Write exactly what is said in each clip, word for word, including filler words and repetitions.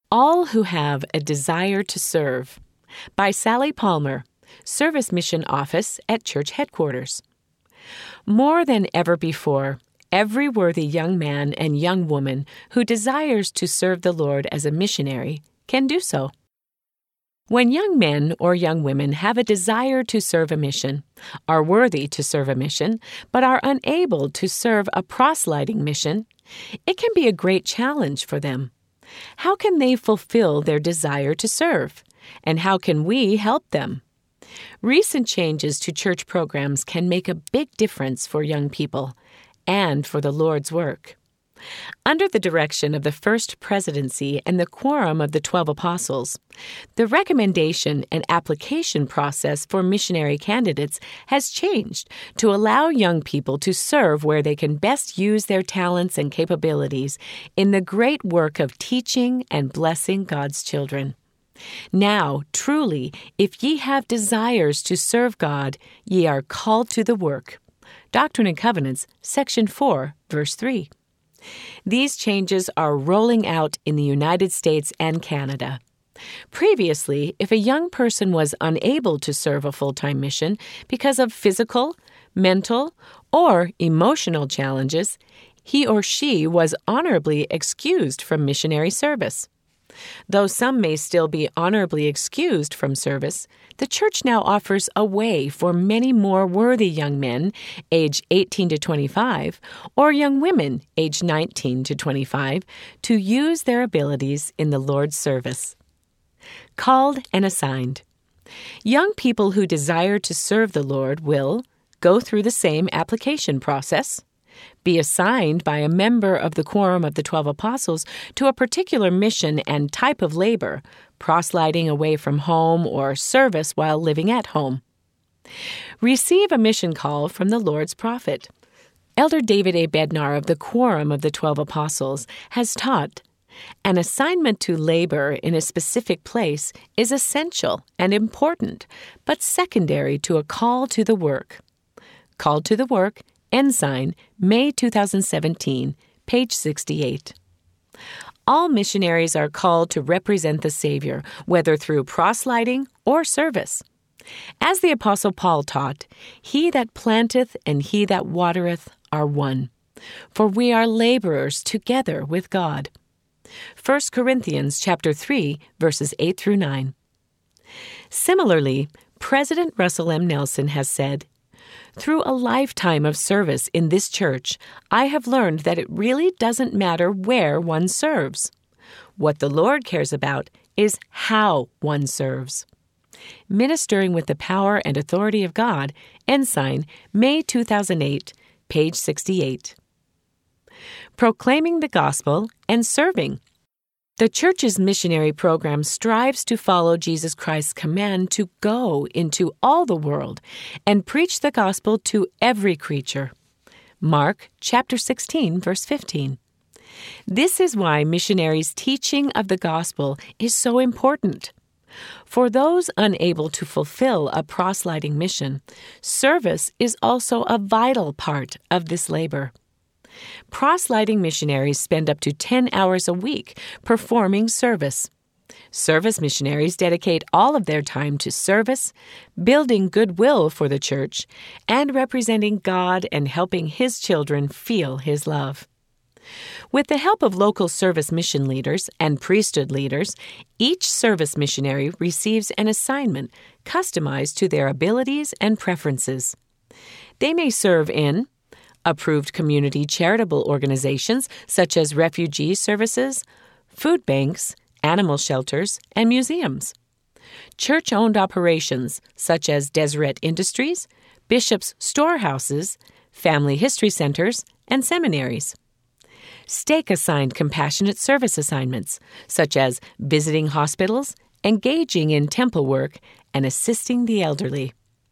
All Who Have a Desire to Serve by Sally Palmer, Service Mission Office at Church Headquarters. More than ever before, every worthy young man and young woman who desires to serve the Lord as a missionary can do so. When young men or young women have a desire to serve a mission, are worthy to serve a mission, but are unable to serve a proselyting mission, it can be a great challenge for them. How can they fulfill their desire to serve? And how can we help them? Recent changes to church programs can make a big difference for young people and for the Lord's work. Under the direction of the First Presidency and the Quorum of the Twelve Apostles, the recommendation and application process for missionary candidates has changed to allow young people to serve where they can best use their talents and capabilities in the great work of teaching and blessing God's children. Now, truly, if ye have desires to serve God, ye are called to the work. Doctrine and Covenants, Section four, Verse three. These changes are rolling out in the United States and Canada. Previously, if a young person was unable to serve a full-time mission because of physical, mental, or emotional challenges, he or she was honorably excused from missionary service. Though some may still be honorably excused from service, the Church now offers a way for many more worthy young men, age eighteen to twenty-five, or young women, age nineteen to twenty-five, to use their abilities in the Lord's service. Called and assigned. Young people who desire to serve the Lord will go through the same application process, be assigned by a member of the Quorum of the Twelve Apostles to a particular mission and type of labor, proselyting away from home or service while living at home. Receive a mission call from the Lord's prophet. Elder David A. Bednar of the Quorum of the Twelve Apostles has taught, an assignment to labor in a specific place is essential and important, but secondary to a call to the work. Called to the work, Ensign, May two thousand seventeen, page sixty-eight. All missionaries are called to represent the Savior, whether through proselyting or service. As the Apostle Paul taught, he that planteth and he that watereth are one, for we are laborers together with God. First Corinthians chapter three, verses eight through nine. Similarly, President Russell M. Nelson has said, "Through a lifetime of service in this church, I have learned that it really doesn't matter where one serves. What the Lord cares about is how one serves." Ministering with the Power and Authority of God, Ensign, May two thousand eight, page sixty-eight. Proclaiming the Gospel and Serving. The Church's missionary program strives to follow Jesus Christ's command to go into all the world and preach the gospel to every creature. Mark chapter sixteen, verse fifteen. This is why missionaries' teaching of the gospel is so important. For those unable to fulfill a proselyting mission, service is also a vital part of this labor. Proselyting missionaries spend up to ten hours a week performing service. Service missionaries dedicate all of their time to service, building goodwill for the church, and representing God and helping His children feel His love. With the help of local service mission leaders and priesthood leaders, each service missionary receives an assignment customized to their abilities and preferences. They may serve in approved community charitable organizations such as refugee services, food banks, animal shelters, and museums. Church-owned operations such as Deseret Industries, Bishop's Storehouses, family history centers, and seminaries. Stake-assigned compassionate service assignments such as visiting hospitals, engaging in temple work, and assisting the elderly.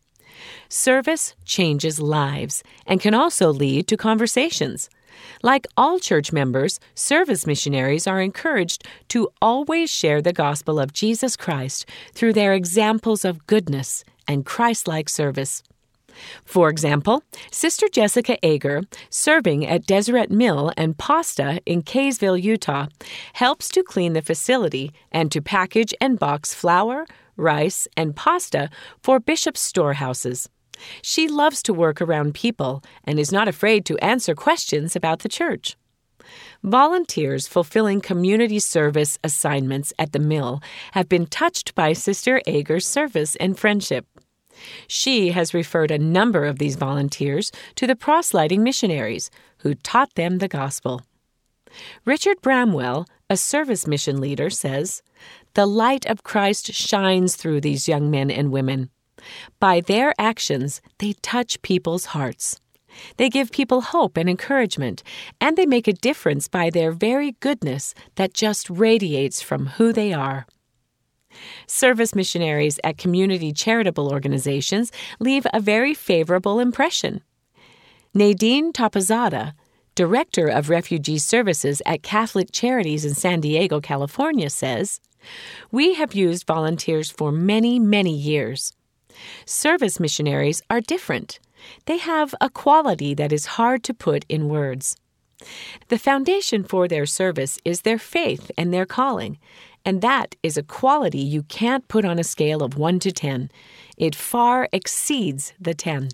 Service changes lives and can also lead to conversations. Like all church members, service missionaries are encouraged to always share the gospel of Jesus Christ through their examples of goodness and Christ-like service. For example, Sister Jessica Ager, serving at Deseret Mill and Pasta in Kaysville, Utah, helps to clean the facility and to package and box flour, rice, and pasta for Bishop's storehouses. She loves to work around people and is not afraid to answer questions about the church. Volunteers fulfilling community service assignments at the mill have been touched by Sister Ager's service and friendship. She has referred a number of these volunteers to the proselyting missionaries who taught them the gospel. Richard Bramwell, a service mission leader, says, "The light of Christ shines through these young men and women. By their actions, they touch people's hearts. They give people hope and encouragement, and they make a difference by their very goodness that just radiates from who they are." Service missionaries at community charitable organizations leave a very favorable impression. Nadine Tapazada, Director of Refugee Services at Catholic Charities in San Diego, California, says, "We have used volunteers for many, many years. Service missionaries are different. They have a quality that is hard to put in words. The foundation for their service is their faith and their calling, and that is a quality you can't put on a scale of one to ten. It far exceeds the ten.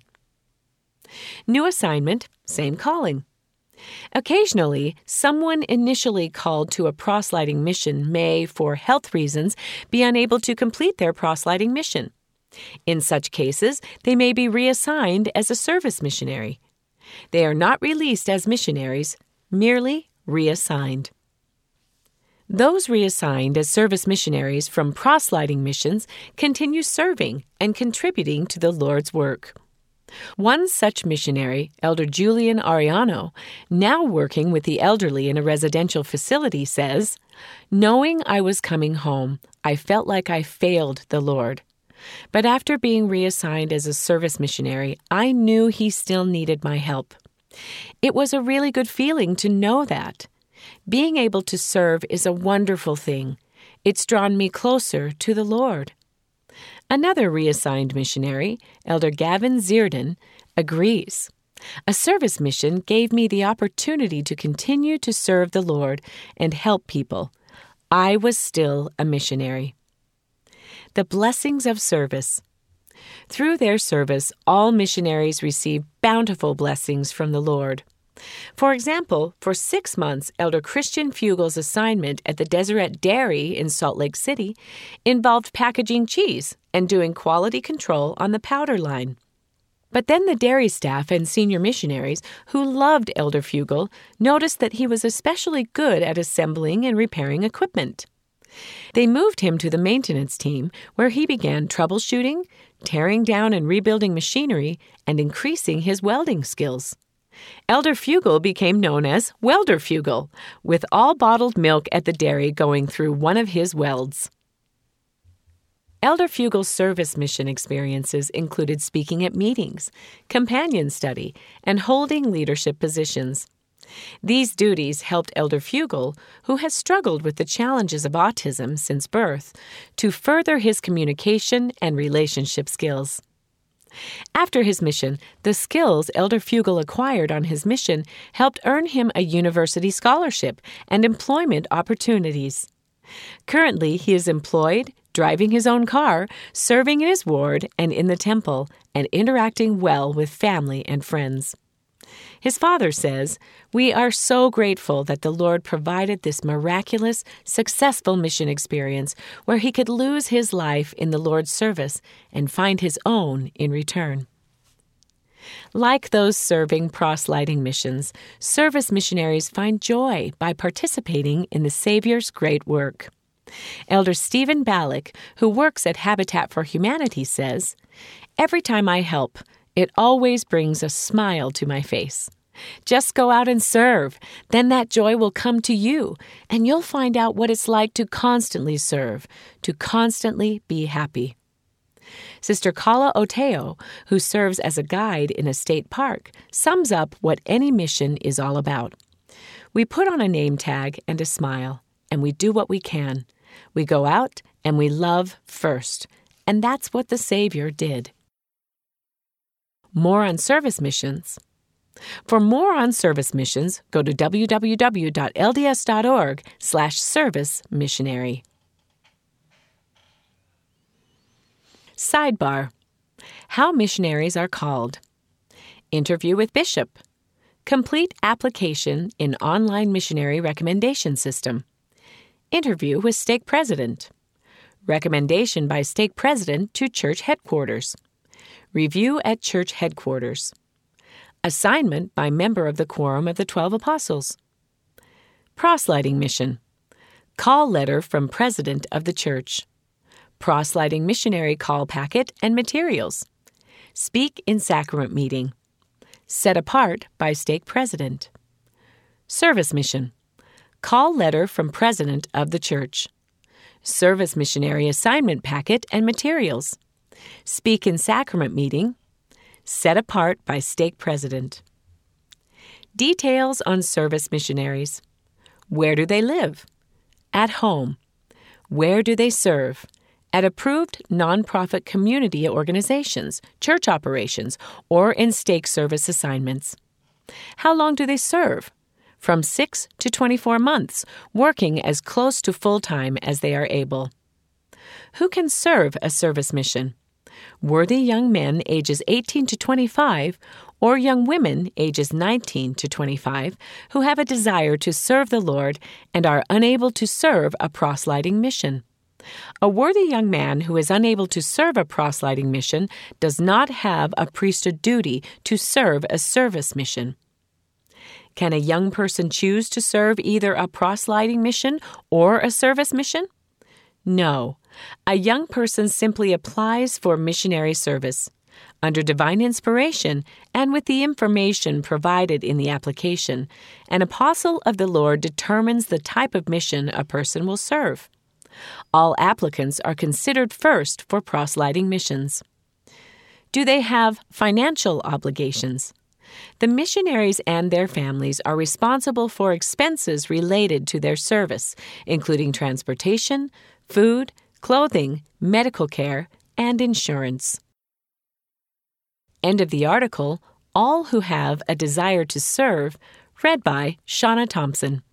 New assignment, same calling. Occasionally, someone initially called to a proselyting mission may, for health reasons, be unable to complete their proselyting mission. In such cases, they may be reassigned as a service missionary. They are not released as missionaries, merely reassigned. Those reassigned as service missionaries from proselyting missions continue serving and contributing to the Lord's work. One such missionary, Elder Julian Ariano, now working with the elderly in a residential facility, says, "Knowing I was coming home, I felt like I failed the Lord. But after being reassigned as a service missionary, I knew He still needed my help. It was a really good feeling to know that. Being able to serve is a wonderful thing. It's drawn me closer to the Lord." Another reassigned missionary, Elder Gavin Zierden, agrees. "A service mission gave me the opportunity to continue to serve the Lord and help people. I was still a missionary." The blessings of service. Through their service, all missionaries receive bountiful blessings from the Lord. For example, for six months, Elder Christian Fugel's assignment at the Deseret Dairy in Salt Lake City involved packaging cheese and doing quality control on the powder line. But then the dairy staff and senior missionaries who loved Elder Fugel noticed that he was especially good at assembling and repairing equipment. They moved him to the maintenance team, where he began troubleshooting, tearing down and rebuilding machinery, and increasing his welding skills. Elder Fugel became known as Welder Fugel, with all bottled milk at the dairy going through one of his welds. Elder Fugel's service mission experiences included speaking at meetings, companion study, and holding leadership positions. These duties helped Elder Fugel, who has struggled with the challenges of autism since birth, to further his communication and relationship skills. After his mission, the skills Elder Fugel acquired on his mission helped earn him a university scholarship and employment opportunities. Currently, he is employed, driving his own car, serving in his ward and in the temple, and interacting well with family and friends. His father says, "We are so grateful that the Lord provided this miraculous, successful mission experience where he could lose his life in the Lord's service and find his own in return." Like those serving proselyting missions, service missionaries find joy by participating in the Savior's great work. Elder Stephen Ballack, who works at Habitat for Humanity, says, "Every time I help, it always brings a smile to my face. Just go out and serve. Then that joy will come to you, and you'll find out what it's like to constantly serve, to constantly be happy." Sister Kala Oteo, who serves as a guide in a state park, sums up what any mission is all about. "We put on a name tag and a smile, and we do what we can. We go out and we love first, and that's what the Savior did." More on service missions. For more on service missions, go to w w w dot l d s dot org slash service missionary. Sidebar: How missionaries are called. Interview with Bishop. Complete application in online missionary recommendation system. Interview with stake president. Recommendation by stake president to church headquarters. Review at church headquarters. Assignment by member of the Quorum of the Twelve Apostles. Proselyting mission. Call letter from president of the church. Proselyting missionary call packet and materials. Speak in sacrament meeting. Set apart by stake president. Service mission. Call letter from president of the church. Service missionary assignment packet and materials. Speak in sacrament meeting. Set apart by stake president. Details on service missionaries. Where do they live? At home. Where do they serve? At approved nonprofit community organizations, church operations, or in stake service assignments. How long do they serve? From six to twenty-four months, working as close to full-time as they are able. Who can serve a service mission? Worthy young men ages eighteen to twenty-five or young women ages nineteen to twenty-five who have a desire to serve the Lord and are unable to serve a proselyting mission. A worthy young man who is unable to serve a proselyting mission does not have a priesthood duty to serve a service mission. Can a young person choose to serve either a proselyting mission or a service mission? No. A young person simply applies for missionary service. Under divine inspiration and with the information provided in the application, an apostle of the Lord determines the type of mission a person will serve. All applicants are considered first for proselyting missions. Do they have financial obligations? The missionaries and their families are responsible for expenses related to their service, including transportation, food, clothing, medical care, and insurance. End of the article, All Who Have a Desire to Serve, read by Shauna Thompson.